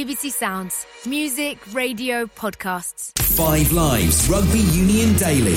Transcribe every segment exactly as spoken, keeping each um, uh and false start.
B B C Sounds. Music, radio, podcasts. Five Lives Rugby Union Daily.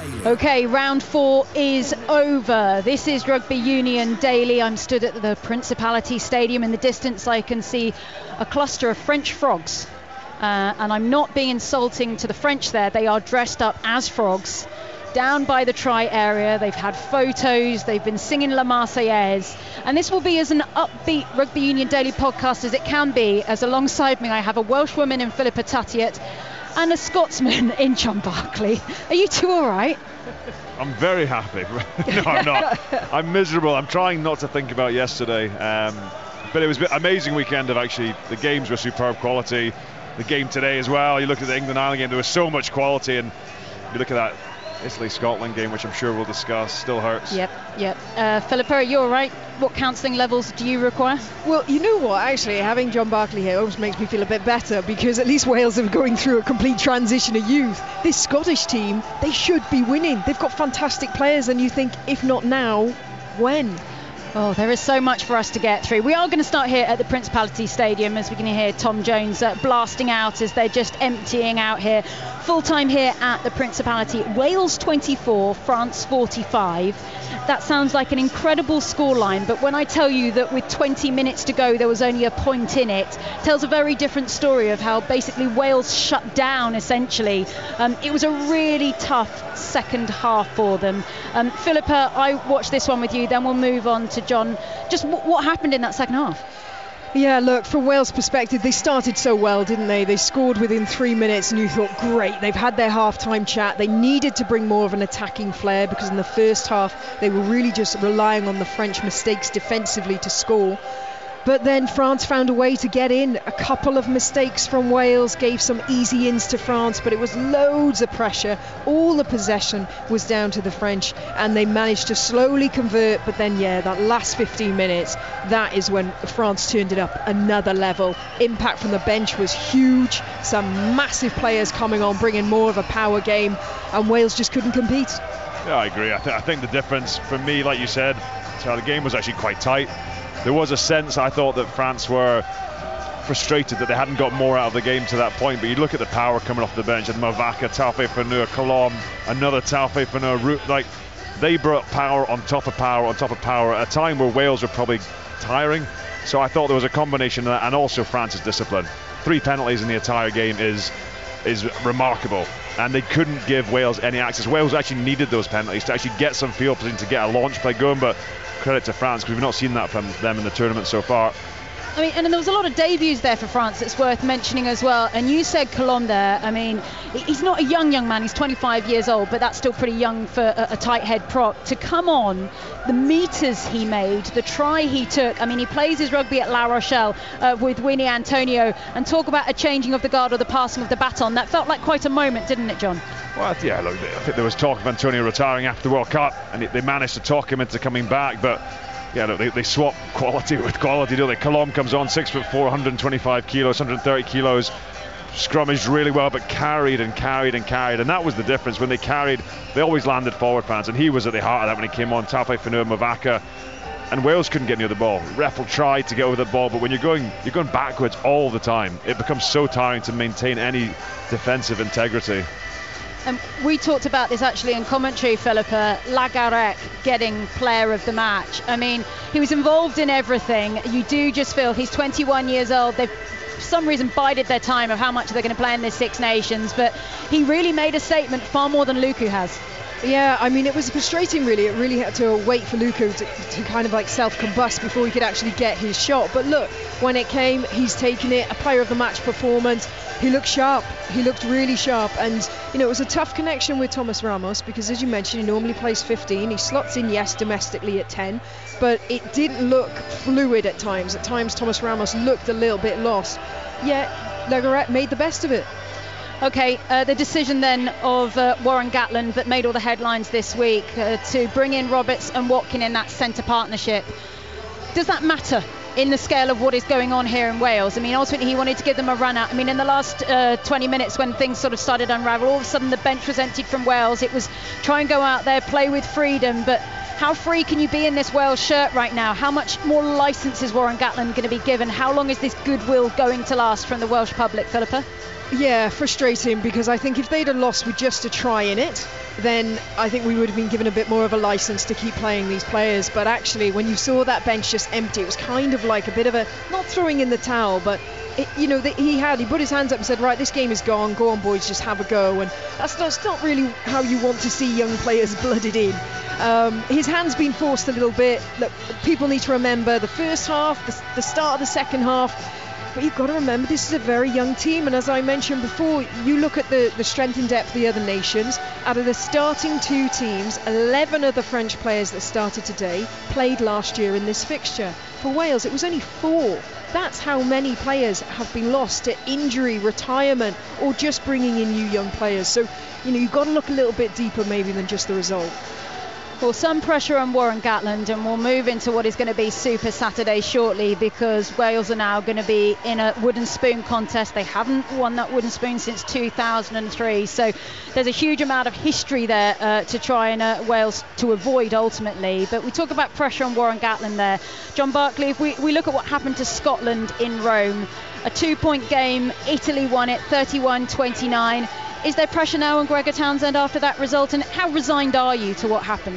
OK, round four is over. This is Rugby Union Daily. I'm stood at the Principality Stadium. In the distance, I can see a cluster of French frogs. Uh, and I'm not being insulting to the French there. They are dressed up as frogs. Down by the try area, they've had photos, they've been singing La Marseillaise, and this will be as an upbeat Rugby Union Daily podcast as it can be, as alongside me I have a Welsh woman in Philippa Tatiet and a Scotsman in John Barclay. Are you two all right? I'm very happy. No, I'm not. I'm miserable. I'm trying not to think about yesterday, um, but it was an amazing weekend of actually, the games were superb quality, the game today as well. You look at the England-Ireland game, there was so much quality, and you look at that Italy-Scotland game, which I'm sure we'll discuss, still hurts. Yep, yep. Uh, Philippa, are you all right? What counselling levels do you require? Well, you know what, actually, having John Barclay here almost makes me feel a bit better, because at least Wales are going through a complete transition of youth. This Scottish team, they should be winning. They've got fantastic players, and you think, if not now, when? Oh, there is so much for us to get through. We are going to start here at the Principality Stadium, as we can hear Tom Jones uh, blasting out as they're just emptying out here. Full time here at the Principality. Wales twenty-four, France forty-five. That sounds like an incredible scoreline, but when I tell you that with twenty minutes to go there was only a point in it, tells a very different story of how basically Wales shut down essentially. Um, it was a really tough second half for them. Um, Philippa, I watched this one with you, then we'll move on to John. Just w- what happened in that second half? Yeah, look, from Wales' perspective, they started so well, didn't they? They scored within three minutes and you thought, great, they've had their half-time chat. They needed to bring more of an attacking flair, because in the first half they were really just relying on the French mistakes defensively to score. But then France found a way to get in. A couple of mistakes from Wales gave some easy ins to France, but it was loads of pressure. All the possession was down to the French, and they managed to slowly convert. But then, yeah, that last fifteen minutes, that is when France turned it up another level. Impact from the bench was huge. Some massive players coming on, bringing more of a power game, and Wales just couldn't compete. Yeah, I agree. I, th- I think the difference for me, like you said, so the game was actually quite tight. There was a sense, I thought, that France were frustrated that they hadn't got more out of the game to that point, but you look at the power coming off the bench, and Mavaka, Taufé-Fanua, Colombe, another Taufé-Fanua, like they brought power on top of power on top of power at a time where Wales were probably tiring. So I thought there was a combination of that, and also France's discipline. Three penalties in the entire game is is remarkable, and they couldn't give Wales any access. Wales actually needed those penalties to actually get some field position, to get a launch play going, but credit to France, because we've not seen that from them in the tournament so far. I mean, and there was a lot of debuts there for France that's worth mentioning as well. And you said Colombe there. I mean, he's not a young, young man. He's twenty-five years old, but that's still pretty young for a, a tight head prop. To come on, the metres he made, the try he took. I mean, he plays his rugby at La Rochelle uh, with Winnie Antonio. And talk about a changing of the guard or the passing of the baton. That felt like quite a moment, didn't it, John? Well, yeah, look, I think there was talk of Antonio retiring after the World Cup, and they managed to talk him into coming back, but yeah, look, they, they swap quality with quality, don't they? Colombe comes on, six foot four, one hundred twenty-five kilos, one hundred thirty kilos, scrummaged really well, but carried and carried and carried, and that was the difference. When they carried, they always landed forward, fans, and he was at the heart of that when he came on. Taufé-Fanua, Mavaka, and Wales couldn't get near the ball. Reffell tried to get over the ball, but when you're going you're going backwards all the time, it becomes so tiring to maintain any defensive integrity. Um, we talked about this actually in commentary, Philippa. Lagarec getting player of the match. I mean, he was involved in everything. You do just feel he's twenty-one years old. They've for some reason bided their time of how much they're going to play in this Six Nations, but he really made a statement far more than Luku has. Yeah, I mean, it was frustrating, really. It really had to wait for Luku to, to kind of like self-combust before he could actually get his shot. But look, when it came, he's taken it. A player of the match performance. He looked sharp. He looked really sharp. And, you know, it was a tough connection with Thomas Ramos, because, as you mentioned, he normally plays fifteen. He slots in, yes, domestically at ten. But it didn't look fluid at times. At times, Thomas Ramos looked a little bit lost. Yet, Lagarec made the best of it. OK, uh, the decision then of uh, Warren Gatland that made all the headlines this week uh, to bring in Roberts and Watkin in that centre partnership. Does that matter in the scale of what is going on here in Wales? I mean, ultimately he wanted to give them a run out. I mean, in the last uh, twenty minutes when things sort of started to unravel, all of a sudden the bench was emptied from Wales. It was try and go out there, play with freedom. But How free can you be in this Wales shirt right now? How much more licence is Warren Gatland going to be given? How long is this goodwill going to last from the Welsh public, Philippa? Yeah, frustrating, because I think if they'd have lost with just a try in it, then I think we would have been given a bit more of a licence to keep playing these players. But actually, when you saw that bench just empty, it was kind of like a bit of a, not throwing in the towel, but it, you know, the, he had, he put his hands up and said, right, this game is gone, go on boys, just have a go. And that's, that's not really how you want to see young players blooded in. Um, his hand's been forced a little bit. Look, people need to remember the first half, the, the start of the second half. But you've got to remember, this is a very young team, and as I mentioned before, you look at the, the strength and depth of the other nations. Out of the starting two teams, eleven of the French players that started today played last year in this fixture. For Wales, it was only four. That's how many players have been lost to injury, retirement, or just bringing in new young players. So, you know, you've got to look a little bit deeper maybe than just the result. Well, some pressure on Warren Gatland, and we'll move into what is going to be Super Saturday shortly, because Wales are now going to be in a wooden spoon contest. They haven't won that wooden spoon since two thousand three, so there's a huge amount of history there uh, to try and uh, Wales to avoid ultimately. But we talk about pressure on Warren Gatland there. John Barclay, if we, we look at what happened to Scotland in Rome, a two-point game, Italy won it thirty-one twenty-nine. Is there pressure now on Gregor Townsend after that result, and how resigned are you to what happened?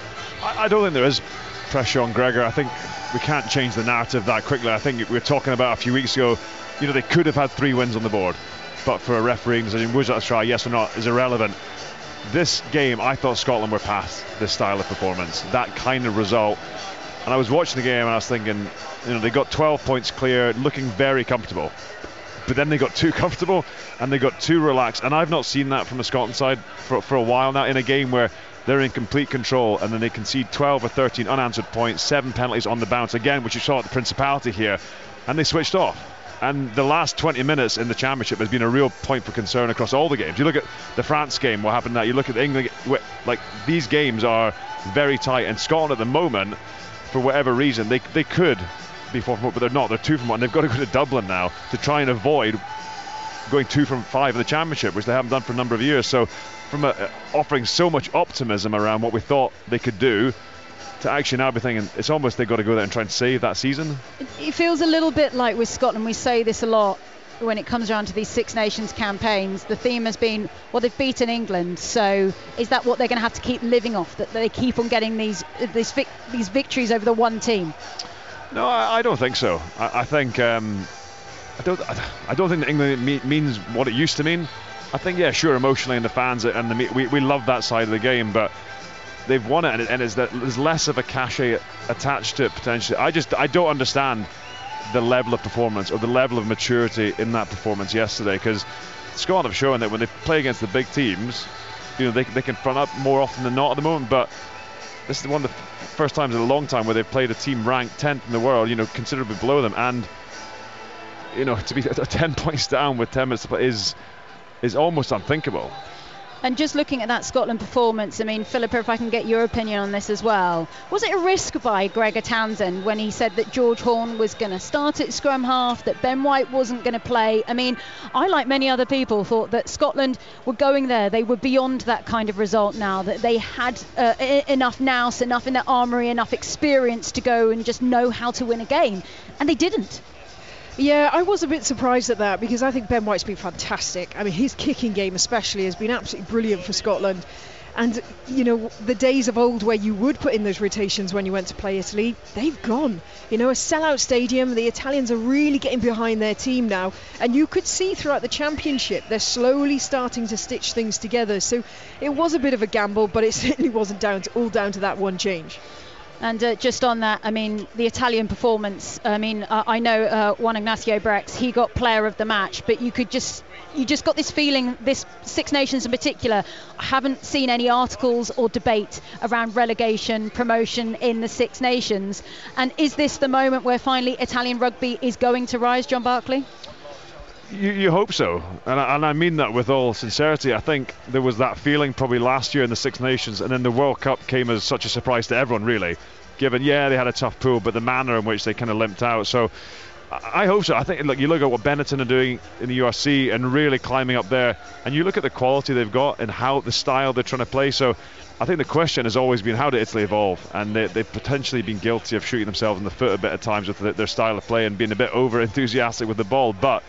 I, I don't think there is pressure on Gregor. I think we can't change the narrative that quickly. I think we were talking about a few weeks ago, you know, they could have had three wins on the board, but for a refereeing decision, was that a try, yes or not, is irrelevant. This game, I thought Scotland were past this style of performance, that kind of result. And I was watching the game and I was thinking, you know, they got twelve points clear, looking very comfortable. But then they got too comfortable and they got too relaxed. And I've not seen that from the Scotland side for, for a while now, in a game where they're in complete control and then they concede twelve or thirteen unanswered points, seven penalties on the bounce again, which you saw at the Principality here, and they switched off. And the last twenty minutes in the Championship has been a real point for concern across all the games. You look at the France game, what happened there, you look at the England, like these games are very tight, and Scotland at the moment, for whatever reason, they, they could be four from one, but they're not. They're two from one. They've got to go to Dublin now to try and avoid going two from five in the Championship, which they haven't done for a number of years. So from a, uh, offering so much optimism around what we thought they could do, to actually now be thinking it's almost they've got to go there and try and save that season. It feels a little bit like with Scotland, we say this a lot when it comes around to these Six Nations campaigns. The theme has been, well, they've beaten England, so is that what they're going to have to keep living off, that they keep on getting these these, vic- these victories over the one team? No, I, I don't think so. I, I think um, I don't. I don't think that England me, means what it used to mean. I think, yeah, sure, emotionally, and the fans and the we we love that side of the game, but they've won it, and, it, and it's that there's less of a cachet attached to it potentially. I just I don't understand the level of performance or the level of maturity in that performance yesterday, because Scotland have shown that when they play against the big teams, you know, they they can front up more often than not at the moment, but this is one of the first times in a long time where they've played a team ranked tenth in the world, you know, considerably below them, and you know, to be ten points down with ten minutes to play is is almost unthinkable. And just looking at that Scotland performance, I mean, Philippa, if I can get your opinion on this as well, was it a risk by Gregor Townsend when he said that George Horne was going to start at scrum half, that Ben White wasn't going to play? I mean, I, like many other people, thought that Scotland were going there. They were beyond that kind of result now, that they had uh, I- enough nous, enough in their armoury, enough experience to go and just know how to win a game. And they didn't. Yeah, I was a bit surprised at that, because I think Ben White's been fantastic. I mean, his kicking game especially has been absolutely brilliant for Scotland. And, you know, the days of old where you would put in those rotations when you went to play Italy, they've gone. You know, a sellout stadium, the Italians are really getting behind their team now. And you could see throughout the Championship, they're slowly starting to stitch things together. So it was a bit of a gamble, but it certainly wasn't down to, all down to that one change. And uh, just on that, I mean, the Italian performance, I mean, uh, I know uh, Juan Ignacio Brex, he got player of the match, but you could just, you just got this feeling, this Six Nations in particular, I haven't seen any articles or debate around relegation, promotion in the Six Nations. And is this the moment where finally Italian rugby is going to rise, John Barclay? You, you hope so, and I, and I mean that with all sincerity. I think there was that feeling probably last year in the Six Nations, and then the World Cup came as such a surprise to everyone, really, given, yeah, they had a tough pool, but the manner in which they kind of limped out. So I hope so. I think, look, you look at what Benetton are doing in the U R C and really climbing up there, and you look at the quality they've got and how the style they're trying to play. So I think the question has always been, how did Italy evolve? And they, they've potentially been guilty of shooting themselves in the foot a bit at times with the, their style of play and being a bit over enthusiastic with the ball. But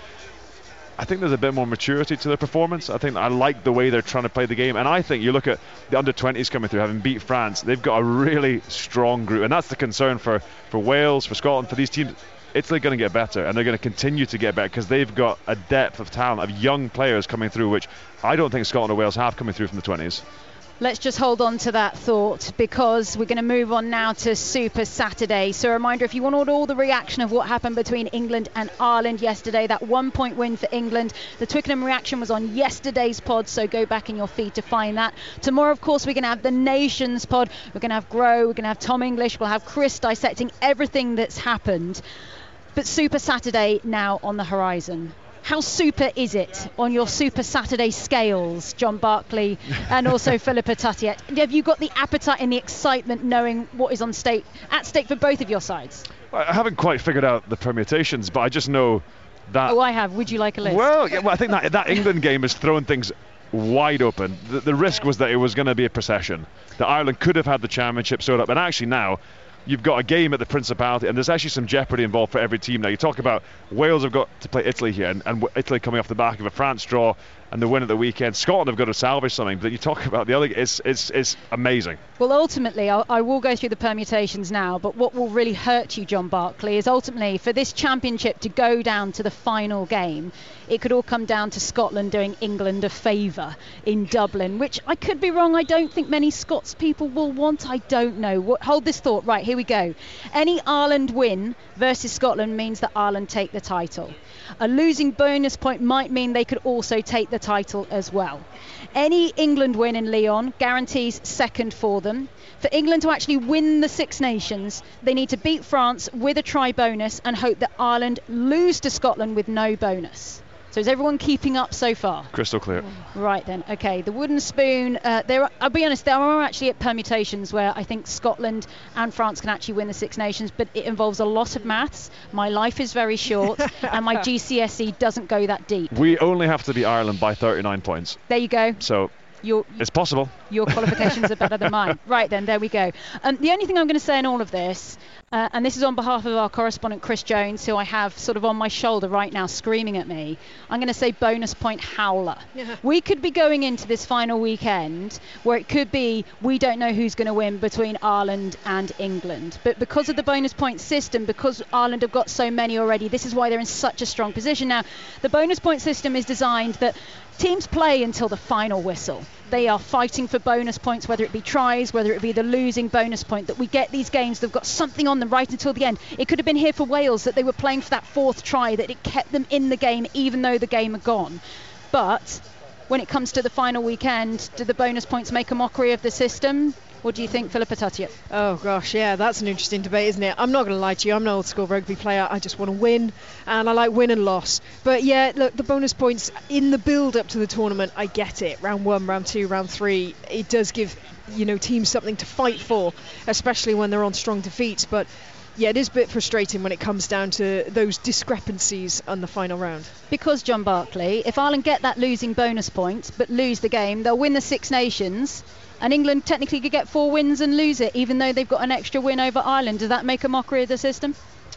I think there's a bit more maturity to their performance. I think I like the way they're trying to play the game, and I think you look at the under twenties coming through, having beat France. They've got a really strong group, and that's the concern for for Wales, for Scotland, for these teams. Italy are going to get better, and they're going to continue to get better because they've got a depth of talent, of young players coming through, which I don't think Scotland or Wales have coming through from the twenties. Let's just hold on to that thought, because we're going to move on now to Super Saturday. So a reminder, if you want all the reaction of what happened between England and Ireland yesterday, that one point win for England, the Twickenham reaction was on yesterday's pod, so go back in your feed to find that. Tomorrow, of course, we're going to have the Nations pod. We're going to have Grow, we're going to have Tom English, we'll have Chris dissecting everything that's happened. But Super Saturday now on the horizon. How super is it on your Super Saturday scales, John Barclay and also Philippa Tuttiett? Have you got the appetite and the excitement knowing what is on stake at stake for both of your sides? I haven't quite figured out the permutations, but I just know that... Oh, I have. Would you like a list? Well, yeah, well I think that that England game has thrown things wide open. The, the risk was that it was going to be a procession, that Ireland could have had the championship sewed up, and actually now you've got a game at the Principality, and there's actually some jeopardy involved for every team now. You talk about Wales have got to play Italy here, and, and Italy coming off the back of a France draw and the win at the weekend. Scotland have got to salvage something, but you talk about the other, it's it's it's amazing. Well, ultimately, I'll, I will go through the permutations now, but what will really hurt you, John Barclay, is ultimately for this championship to go down to the final game, it could all come down to Scotland doing England a favour in Dublin, which I could be wrong. I don't think many Scots people will want. I don't know. What, hold this thought. Right, here we go. Any Ireland win versus Scotland means that Ireland take the title. A losing bonus point might mean they could also take the title as well. Any England win in Lyon guarantees second for them. For England to actually win the Six Nations, they need to beat France with a try bonus and hope that Ireland lose to Scotland with no bonus. So is everyone keeping up so far? Crystal clear. Right then, okay. The wooden spoon, uh, there are, I'll be honest, there are actually permutations where I think Scotland and France can actually win the Six Nations, but it involves a lot of maths. My life is very short, and my G C S E doesn't go that deep. We only have to beat Ireland by thirty-nine points. There you go. So Your, it's possible. Your qualifications are better than mine. Right then, there we go. Um, the only thing I'm going to say in all of this, uh, and this is on behalf of our correspondent Chris Jones, who I have sort of on my shoulder right now screaming at me, I'm going to say bonus point howler. Yeah. We could be going into this final weekend where it could be we don't know who's going to win between Ireland and England. But because of the bonus point system, because Ireland have got so many already, this is why they're in such a strong position. Now, the bonus point system is designed that teams play until the final whistle. They are fighting for bonus points, whether it be tries, whether it be the losing bonus point, that we get these games that have got something on them right until the end. It could have been here for Wales that they were playing for that fourth try, that it kept them in the game even though the game had gone. But when it comes to the final weekend, do the bonus points make a mockery of the system? What do you think, Philippa Tuttiett? Oh gosh, yeah, that's an interesting debate, isn't it? I'm not going to lie to you, I'm an old school rugby player. I just want to win, and I like win and loss. But yeah, look, the bonus points in the build up to the tournament, I get it. Round one, round two, round three, it does give, you know, teams something to fight for, especially when they're on strong defeats. But yeah, it is a bit frustrating when it comes down to those discrepancies on the final round. Because, John Barclay, if Ireland get that losing bonus point but lose the game, they'll win the Six Nations. And England technically could get four wins and lose it, even though they've got an extra win over Ireland. Does that make a mockery of the system?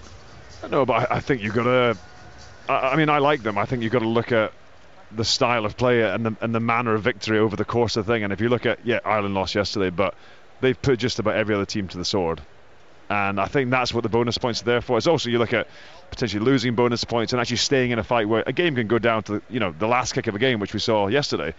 No, but I, I think you've got to... I, I mean, I like them. I think you've got to look at the style of play and the, and the manner of victory over the course of the thing. And if you look at, yeah, Ireland lost yesterday, but they've put just about every other team to the sword. And I think that's what the bonus points are there for. It's also, you look at potentially losing bonus points and actually staying in a fight where a game can go down to, you know, the last kick of a game, which we saw yesterday.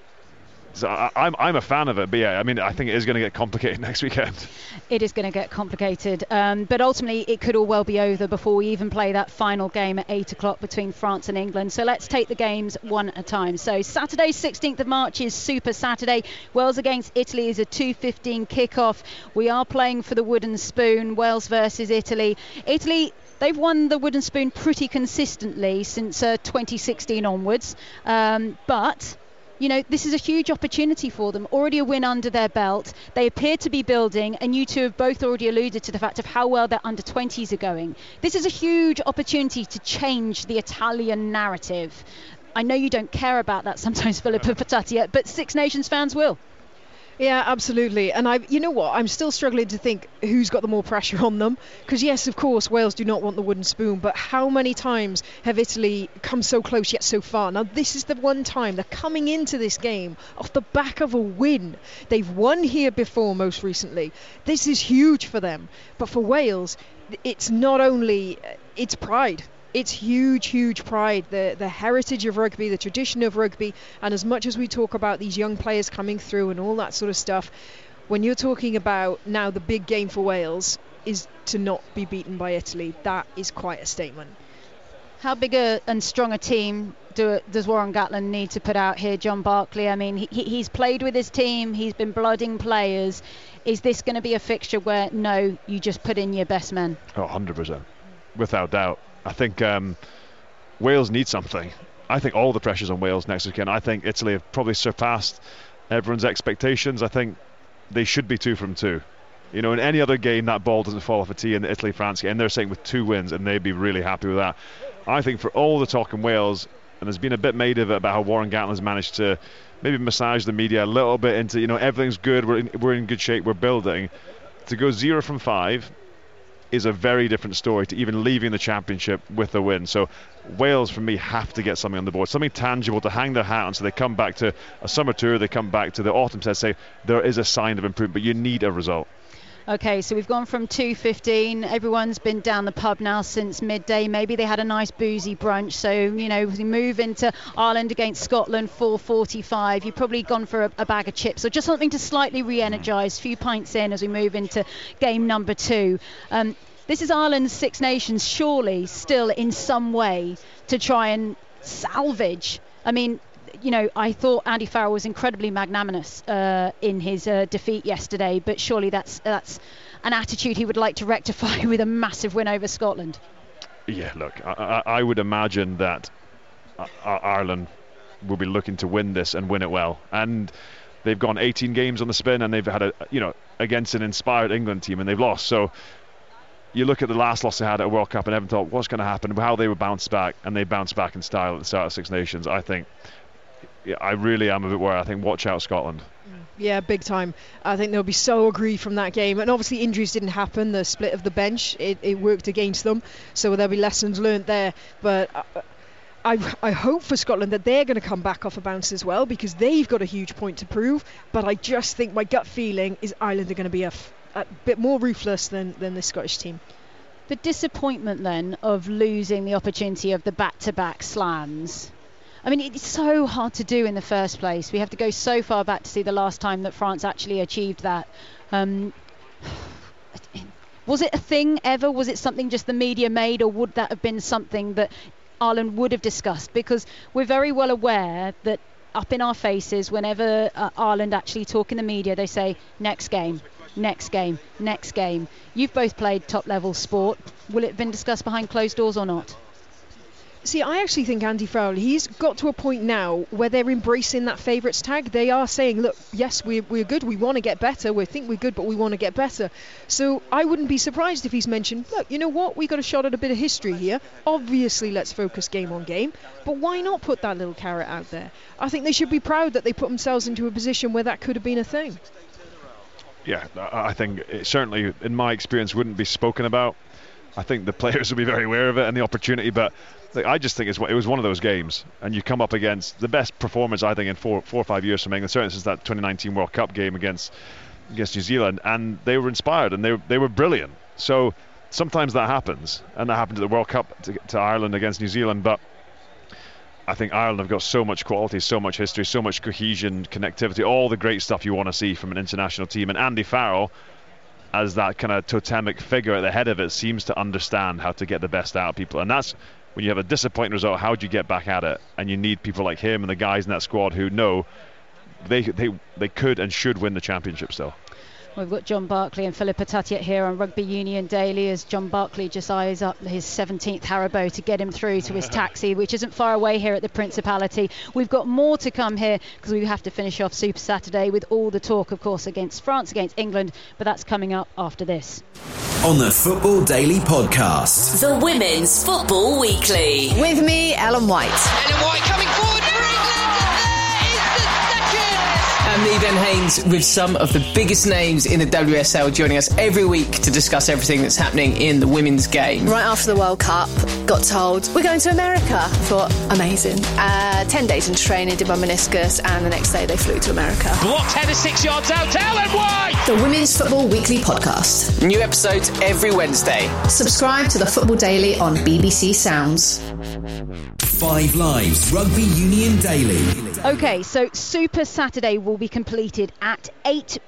So I, I'm I'm a fan of it, but yeah, I mean, I think it is going to get complicated next weekend. It is going to get complicated, um, but ultimately it could all well be over before we even play that final game at eight o'clock between France and England. So let's take the games one at a time. So Saturday, sixteenth of March is Super Saturday. Wales against Italy is a two fifteen kickoff. We are playing for the wooden spoon. Wales versus Italy. Italy, they've won the wooden spoon pretty consistently since uh, twenty sixteen onwards, um, but you know, this is a huge opportunity for them. Already a win under their belt. They appear to be building, and you two have both already alluded to the fact of how well their under twenties are going. This is a huge opportunity to change the Italian narrative. I know you don't care about that sometimes, Filippo Patati, but Six Nations fans will. Yeah, absolutely. And I, you know what, I'm still struggling to think who's got the more pressure on them. Because yes, of course, Wales do not want the wooden spoon, but how many times have Italy come so close yet so far? Now, this is the one time they're coming into this game off the back of a win. They've won here before, most recently. This is huge for them. But for Wales, it's not only, it's pride. It's huge, huge pride, the the heritage of rugby, the tradition of rugby, and as much as we talk about these young players coming through and all that sort of stuff, when you're talking about now the big game for Wales is to not be beaten by Italy, that is quite a statement. How big a, and strong a team do, does Warren Gatland need to put out here, John Barclay? I mean, he, he's played with his team, he's been blooding players. Is this going to be a fixture where, no, you just put in your best men? Oh, one hundred percent, without doubt. I think um, Wales need something. I think all the pressure's on Wales next weekend. I think Italy have probably surpassed everyone's expectations. I think they should be two from two. You know, in any other game, that ball doesn't fall off a tee in the Italy-France game, and they're saying with two wins, and they'd be really happy with that. I think for all the talk in Wales, and there's been a bit made of it about how Warren Gatland's managed to maybe massage the media a little bit into, you know, everything's good, we're in, we're in good shape, we're building. To go zero from five is a very different story to even leaving the championship with a win. So Wales, for me, have to get something on the board, something tangible to hang their hat on, so they come back to a summer tour, they come back to the autumn set, say there is a sign of improvement, but you need a result. Okay, so we've gone from two fifteen. Everyone's been down the pub now since midday. Maybe they had a nice boozy brunch. So, you know, we move into Ireland against Scotland, four forty-five. You've probably gone for a, a bag of chips or just something to slightly re-energise. A few pints in as we move into game number two. Um, this is Ireland's Six Nations, surely still in some way to try and salvage. I mean, you know, I thought Andy Farrell was incredibly magnanimous uh, in his uh, defeat yesterday, but surely that's that's an attitude he would like to rectify with a massive win over Scotland. Yeah, look, I, I would imagine that uh, Ireland will be looking to win this and win it well. And they've gone eighteen games on the spin, and they've had a, you know, against an inspired England team, and they've lost. So you look at the last loss they had at a World Cup, and everyone thought, what's going to happen? How they would bounce back, and they bounced back in style at the start of Six Nations. I think. Yeah, I really am a bit worried. I think watch out Scotland. Yeah, big time. I think they'll be so aggrieved from that game. And obviously injuries didn't happen. The split of the bench, it, it worked against them. So there'll be lessons learnt there. But I, I hope for Scotland that they're going to come back off a bounce as well, because they've got a huge point to prove. But I just think my gut feeling is Ireland are going to be a, a bit more ruthless than, than the Scottish team. The disappointment then of losing the opportunity of the back-to-back slams. I mean, it's so hard to do in the first place. We have to go so far back to see the last time that France actually achieved that. Um, was it a thing ever? Was it something just the media made, or would that have been something that Ireland would have discussed? Because we're very well aware that up in our faces, whenever uh, Ireland actually talk in the media, they say, next game, next game, next game. You've both played top-level sport. Will it have been discussed behind closed doors or not? See, I actually think Andy Farrell, he's got to a point now where they're embracing that favourites tag. They are saying, look, yes, we're, we're good, we want to get better, we think we're good, but we want to get better. So I wouldn't be surprised if he's mentioned, look, you know what, we got a shot at a bit of history here. Obviously, let's focus game on game, but why not put that little carrot out there? I think they should be proud that they put themselves into a position where that could have been a thing. Yeah, I think it certainly, in my experience, wouldn't be spoken about. I think the players will be very aware of it and the opportunity, but like, I just think it's, it was one of those games, and you come up against the best performance, I think, in four, four or five years from England, certainly since that twenty nineteen World Cup game against against New Zealand, and they were inspired and they they were brilliant. So sometimes that happens, and that happened at the World Cup to, to Ireland against New Zealand. But I think Ireland have got so much quality, so much history, so much cohesion, connectivity, all the great stuff you want to see from an international team. And Andy Farrell, as that kind of totemic figure at the head of it, seems to understand how to get the best out of people. And that's when you have a disappointing result, how do you get back at it? And you need people like him and the guys in that squad who know they they they could and should win the championship still. We've got John Barclay and Philippa Tatiet here on Rugby Union Daily as John Barclay just eyes up his seventeenth Haribo to get him through to his taxi, which isn't far away here at the Principality. We've got more to come here because we have to finish off Super Saturday with all the talk, of course, against France, against England, but that's coming up after this. On the Football Daily Podcast. The Women's Football Weekly. With me, Ellen White. Ellen White coming forward for And me, Ben Haynes, with some of the biggest names in the W S L joining us every week to discuss everything that's happening in the women's game. Right after the World Cup, got told, we're going to America. I thought, amazing. Uh, ten days into training, did my meniscus, and the next day they flew to America. Blocked header six yards out, Ellen White! The Women's Football Weekly Podcast. New episodes every Wednesday. Subscribe to the Football Daily on B B C Sounds. Five Lives Rugby Union Daily. OK, so Super Saturday will be completed at eight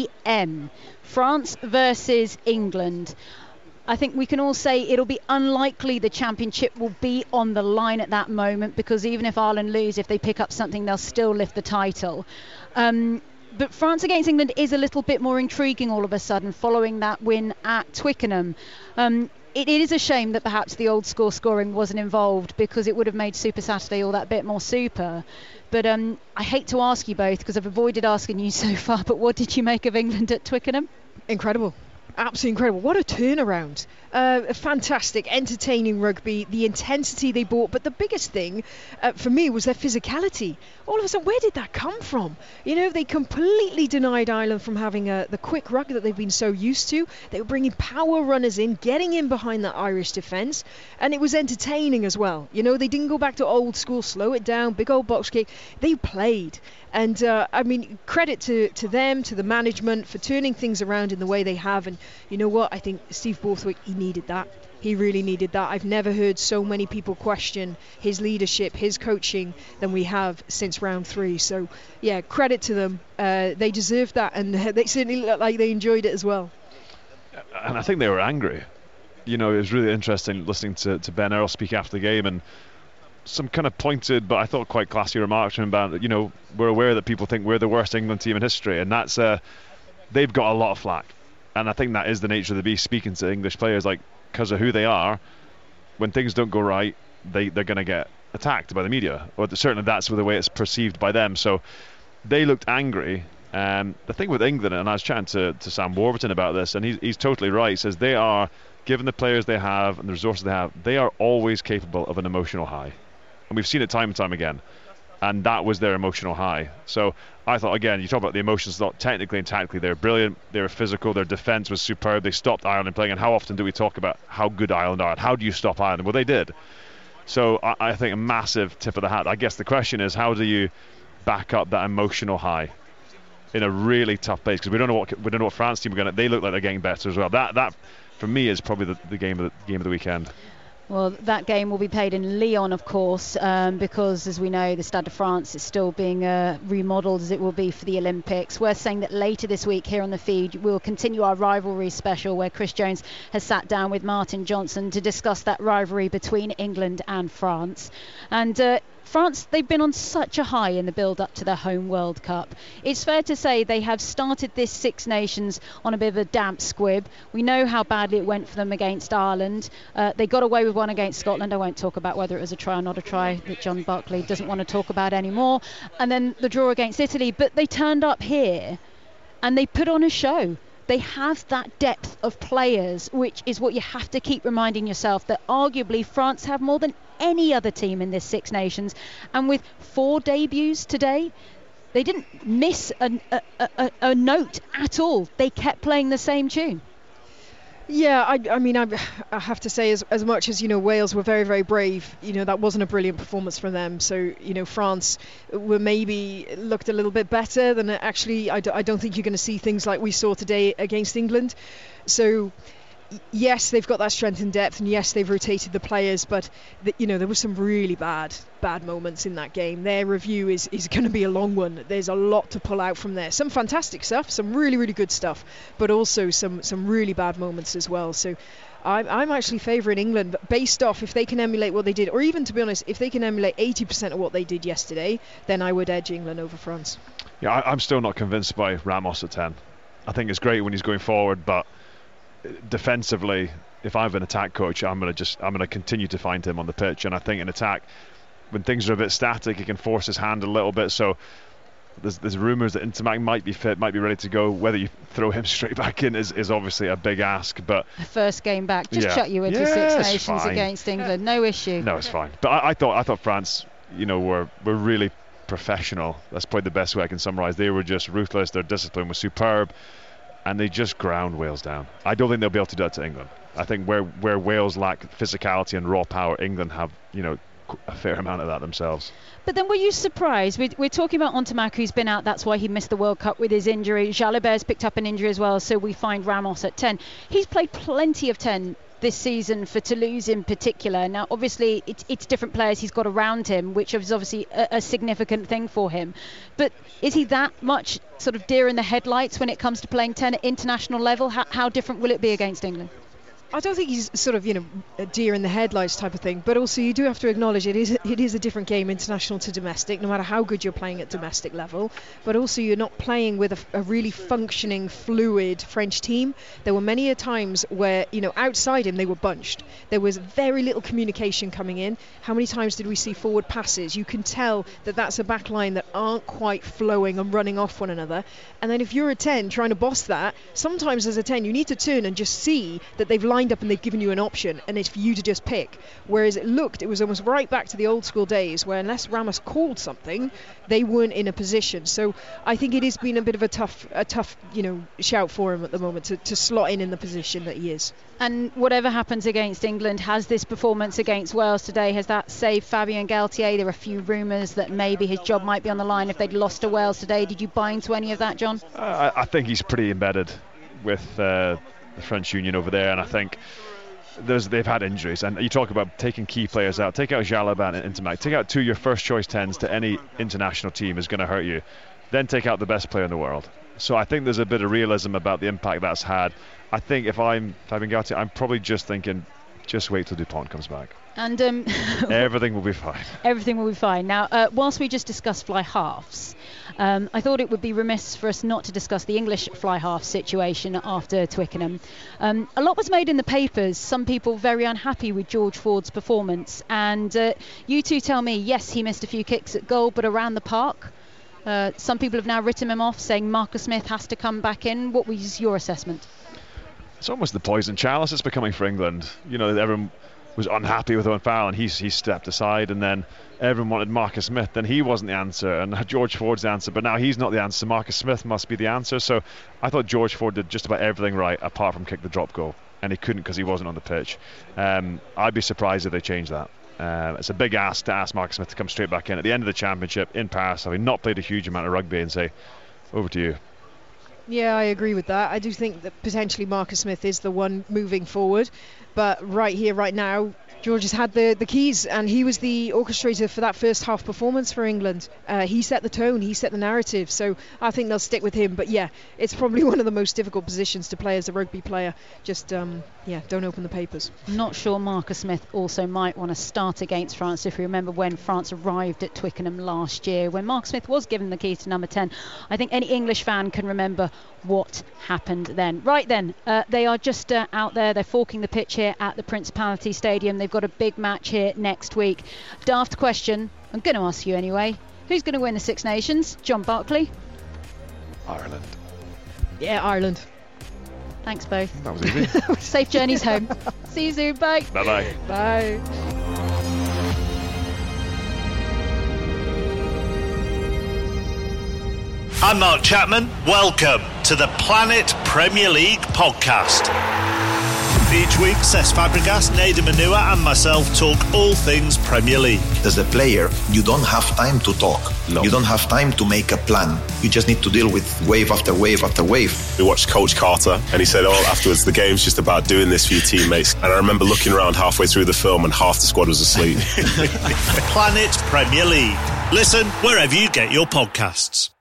p.m. France versus England. I think we can all say it'll be unlikely the championship will be on the line at that moment, because even if Ireland lose, if they pick up something, they'll still lift the title. Um, but France against England is a little bit more intriguing all of a sudden following that win at Twickenham. Um, It, it is a shame that perhaps the old score scoring wasn't involved, because it would have made Super Saturday all that bit more super. But um, I hate to ask you both, because I've avoided asking you so far, but what did you make of England at Twickenham? Incredible. Absolutely incredible. What a turnaround. Uh, fantastic, entertaining rugby, the intensity they brought. But the biggest thing uh, for me was their physicality. All of a sudden, where did that come from? You know, they completely denied Ireland from having uh, the quick ruck that they've been so used to. They were bringing power runners in, getting in behind that Irish defence. And it was entertaining as well. You know, they didn't go back to old school, slow it down, big old box kick. They played. And, uh, I mean, credit to, to them, to the management for turning things around in the way they have. And you know what? I think Steve Borthwick, he needed that. He really needed that. I've never heard so many people question his leadership, his coaching, than we have since round three. So, yeah, credit to them. Uh, they deserved that, and they certainly looked like they enjoyed it as well. And I think they were angry. You know, it was really interesting listening to, to Ben Earl speak after the game, and some kind of pointed, but I thought quite classy remarks from him about, you know, we're aware that people think we're the worst England team in history, and that's uh, they've got a lot of flack. And I think that is the nature of the beast, speaking to English players, like, because of who they are, when things don't go right, they, they're going to get attacked by the media, or certainly that's the way it's perceived by them. So they looked angry. Um, the thing with England, and I was chatting to, to Sam Warburton about this, and he's, he's totally right, he says they are, given the players they have and the resources they have, they are always capable of an emotional high. And we've seen it time and time again. And that was their emotional high. So I thought, again, you talk about the emotions, not technically and tactically, they're brilliant, they were physical, their defence was superb, they stopped Ireland playing. And how often do we talk about how good Ireland are and how do you stop Ireland? Well, they did. So I, I think a massive tip of the hat. I guess the question is, how do you back up that emotional high in a really tough place? Because we don't know what we don't know what France team are going to. They look like they're getting better as well. That that for me is probably the, the game of the game of the weekend. Well, that game will be played in Lyon, of course, um, because, as we know, the Stade de France is still being uh, remodelled as it will be for the Olympics. We're saying that later this week here on the feed, we'll continue our rivalry special where Chris Jones has sat down with Martin Johnson to discuss that rivalry between England and France. And uh, France, they've been on such a high in the build-up to their home World Cup. It's fair to say they have started this Six Nations on a bit of a damp squib. We know how badly it went for them against Ireland. Uh, they got away with one against Scotland. I won't talk about whether it was a try or not a try that John Barclay doesn't want to talk about anymore. And then the draw against Italy. But they turned up here and they put on a show. They have that depth of players, which is what you have to keep reminding yourself, that arguably France have more than any other team in this Six Nations. And with four debuts today, they didn't miss a, a, a, a note at all. They kept playing the same tune. Yeah, I, I mean, I, I have to say, as, as much as, you know, Wales were very, very brave, you know, that wasn't a brilliant performance from them. So, you know, France were maybe looked a little bit better than actually, I, do, I don't think you're going to see things like we saw today against England. So, yes, they've got that strength and depth, and yes, they've rotated the players, but the, you know, there were some really bad bad moments in that game. Their review is, is going to be a long one. There's a lot to pull out from there. Some fantastic stuff, some really, really good stuff, but also some some really bad moments as well. So I'm, I'm actually favouring England, but based off if they can emulate what they did, or even, to be honest, if they can emulate eighty percent of what they did yesterday, then I would edge England over France. Yeah, I, I'm still not convinced by Ramos at ten. I think it's great when he's going forward, but defensively, if I'm an attack coach, I'm going to just I'm going to continue to find him on the pitch. And I think in attack, when things are a bit static, he can force his hand a little bit. So there's, there's rumours that Ntamack might be fit, might be ready to go. Whether you throw him straight back in is, is obviously a big ask. But first game back, just yeah. chuck you into yeah, Six Nations fine. against England, no issue. No, it's fine. But I, I thought I thought France, you know, were were really professional. That's probably the best way I can summarise. They were just ruthless. Their discipline was superb, and they just ground Wales down. I don't think they'll be able to do that to England. I think where where Wales lack physicality and raw power, England have, you know, a fair amount of that themselves. But then were you surprised? We're, we're talking about Ntamack, who's been out. That's why he missed the World Cup with his injury. Jalibert's picked up an injury as well, so we find Ramos at ten. He's played plenty of ten this season for Toulouse in particular. Now, obviously, it's, it's different players he's got around him, which is obviously a, a significant thing for him. But is he that much sort of deer in the headlights when it comes to playing ten at international level? How, how different will it be against England? I don't think he's sort of, you know, a deer in the headlights type of thing, but also you do have to acknowledge it is it is a different game, international to domestic, no matter how good you're playing at domestic level. But also you're not playing with a, a really functioning, fluid French team. There were many a times where, you know, outside him they were bunched. There was very little communication coming in. How many times did we see forward passes? You can tell that that's a back line that aren't quite flowing and running off one another. And then if you're a ten trying to boss that, sometimes as a ten you need to turn and just see that they've lined up and they've given you an option, and it's for you to just pick. Whereas it looked, it was almost right back to the old school days where unless Ramos called something, they weren't in a position. So I think it has been a bit of a tough, a tough, you know, shout for him at the moment to, to slot in in the position that he is. And whatever happens against England, has this performance against Wales today, has that saved Fabien Galtier? There are a few rumours that maybe his job might be on the line if they'd lost to Wales today. Did you buy into any of that, John? Uh, I think he's pretty embedded with uh, the French Union over there, and I think there's, they've had injuries. And you talk about taking key players out. Take out Jalabert and Ntamack. Take out two of your first choice tens to any international team is going to hurt you. Then take out the best player in the world. So I think there's a bit of realism about the impact that's had. I think if I'm Fabien Galtier, I'm probably just thinking, just wait till Dupont comes back. And um, everything will be fine. Everything will be fine. Now, uh, whilst we just discussed fly halves, um, I thought it would be remiss for us not to discuss the English fly half situation after Twickenham. Um, a lot was made in the papers. Some people very unhappy with George Ford's performance. And uh, you two tell me, yes, he missed a few kicks at goal, but around the park, uh, some people have now written him off, saying Marcus Smith has to come back in. What was your assessment? It's almost the poison chalice it's becoming for England. You know, everyone was unhappy with Owen Farrell and he's he stepped aside, and then everyone wanted Marcus Smith, then he wasn't the answer, and George Ford's the answer, but now he's not the answer. Marcus Smith must be the answer. So I thought George Ford did just about everything right apart from kick the drop goal, and he couldn't because he wasn't on the pitch. um, I'd be surprised if they changed that. Uh, it's a big ask to ask Marcus Smith to come straight back in at the end of the championship in Paris, having not played a huge amount of rugby, and say, over to you. Yeah, I agree with that. I do think that potentially Marcus Smith is the one moving forward, but right here, right now, George has had the, the keys, and he was the orchestrator for that first half performance for England. Uh, he set the tone, he set the narrative, so I think they'll stick with him. But yeah, it's probably one of the most difficult positions to play as a rugby player. Just, um, yeah, don't open the papers. Not sure Marcus Smith also might want to start against France. If you remember when France arrived at Twickenham last year, when Marcus Smith was given the keys to number ten, I think any English fan can remember what happened then. Right then, uh, they are just uh, out there, they're forking the pitch here at the Principality Stadium. They've got a big match here next week. Daft question, I'm going to ask you anyway. Who's going to win the Six Nations? John Barclay? Ireland. Yeah, Ireland. Thanks both. That was easy. Safe journeys home. See you soon. Bye. Bye-bye. Bye. I'm Mark Chapman. Welcome to the Planet Premier League podcast. Each week, Cesc Fabregas, Nader Manua and myself talk all things Premier League. As a player, you don't have time to talk. No. You don't have time to make a plan. You just need to deal with wave after wave after wave. We watched Coach Carter and he said, oh, afterwards, the game's just about doing this for your teammates. And I remember looking around halfway through the film and half the squad was asleep. Planet Premier League. Listen wherever you get your podcasts.